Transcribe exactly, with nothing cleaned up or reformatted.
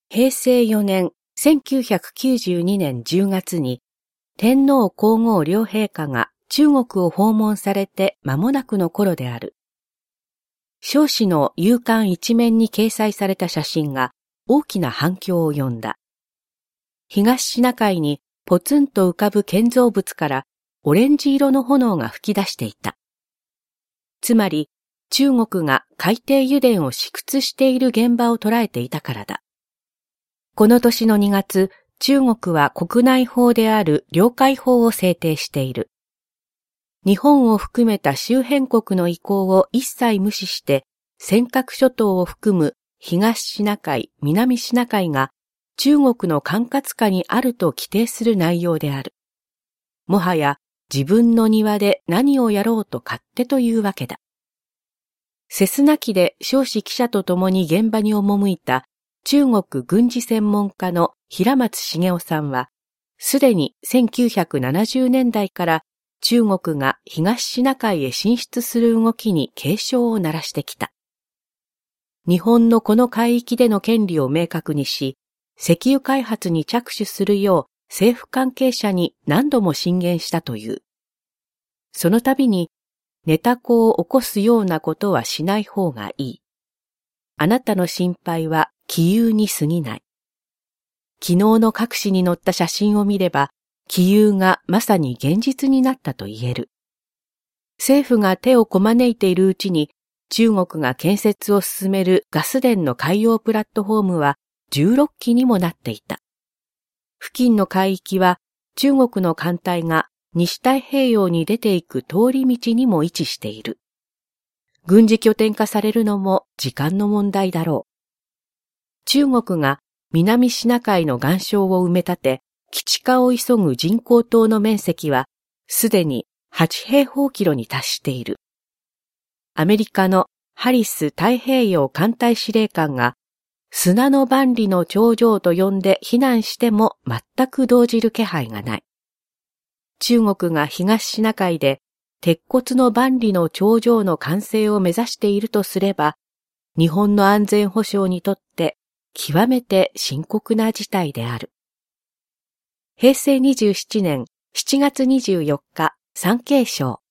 へいせいよねんせんきゅうひゃくきゅうじゅうにねんじゅうがつに天皇皇后両陛下が中国を訪問されて間もなくの頃である。少子の夕刊一面に掲載された写真が大きな反響を呼んだ。東シナ海にポツンと浮かぶ建造物からオレンジ色の炎が吹き出していた。つまり中国が海底油田を試掘している現場を捉えていたからだ。この年のにがつ、中国は国内法である領海法を制定している。日本を含めた周辺国の意向を一切無視して尖閣諸島を含む東シナ海、南シナ海が中国の管轄下にあると規定する内容である。もはや自分の庭で何をやろうと勝手というわけだ。セスナ機で少子記者と共に現場に赴いた中国軍事専門家の平松茂雄さんは、すでにせんきゅうひゃくななじゅうねんだいから中国が東シナ海へ進出する動きに警鐘を鳴らしてきた。日本のこの海域での権利を明確にし、石油開発に着手するよう政府関係者に何度も進言したという。その度に、ネタ子を起こすようなことはしない方がいい。あなたの心配は杞憂に過ぎない。昨日の各紙に載った写真を見れば、杞憂がまさに現実になったと言える。政府が手をこまねいているうちに、中国が建設を進めるガス田の海洋プラットフォームはじゅうろっきにもなっていた。付近の海域は中国の艦隊が西太平洋に出ていく通り道にも位置している。軍事拠点化されるのも時間の問題だろう。中国が南シナ海の岩礁を埋め立て、基地化を急ぐ人工島の面積はすでにはちへいほうキロに達している。アメリカのハリス太平洋艦隊司令官が砂の万里の長城と呼んで非難しても全く動じる気配がない。中国が東シナ海で鉄骨の万里の長城の完成を目指しているとすれば、日本の安全保障にとって極めて深刻な事態である。へいせいにじゅうななねんしちがつにじゅうよっか、産経省。